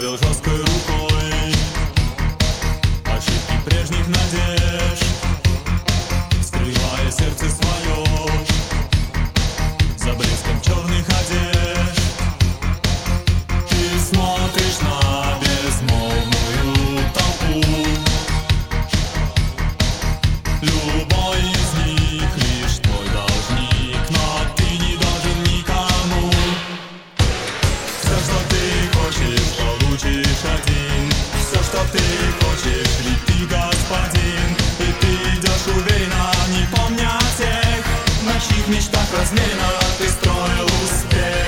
правил жесткой рукой ошибки прежних надежд, скрывая сердце свое за блеском черных одежд. Ты смотришь на безмолвную толпу, любой из них лишь твой должник, но ты не должен никому. Все, что ты хочешь, получишь один. Все, что ты хочешь, ведь ты господин. И ты идешь уверенно, не помня тех, на чьих мечтах размеренно ты строил успех.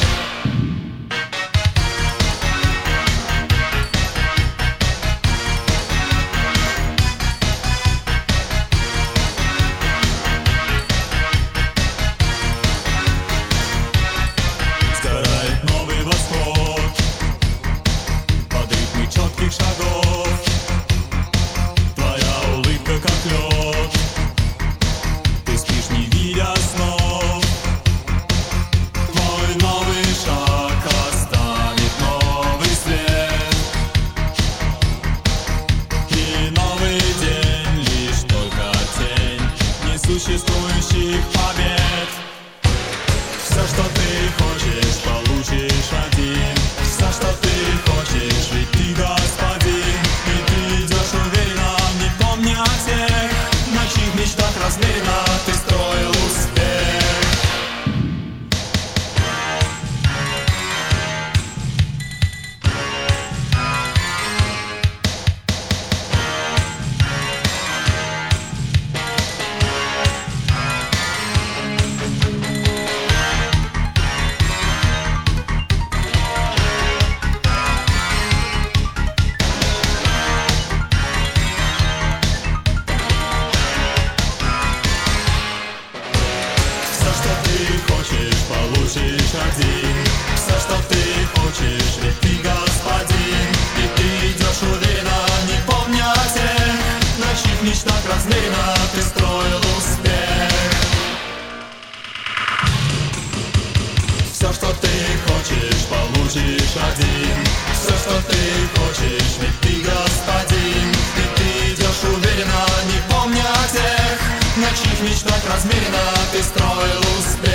Сгорает новый восход под ритмы четких шагов. Твоя улыбка как лед, ты спишь, не видя снов. Твой новый шаг оставит новый след, и новый день лишь только тень несуществующих побед. Все, что ты хочешь, получишь один. Все, что ты хочешь, ведь ты господин. И ты идешь уверенно, не помня тех, на чьих мечтах размеренно ты строил успех. Все, что ты хочешь, получишь один. Все, что ты хочешь, ведь ты господин. И ты идешь уверенно, не помня тех, на чьих мечтах размеренно ты строил успех. Все, что ты хочешь, получишь один. Все, что ты хочешь, ведь ты господин. И ты идешь уверенно, не помня тех, на чьих мечтах размеренно ты строил успех.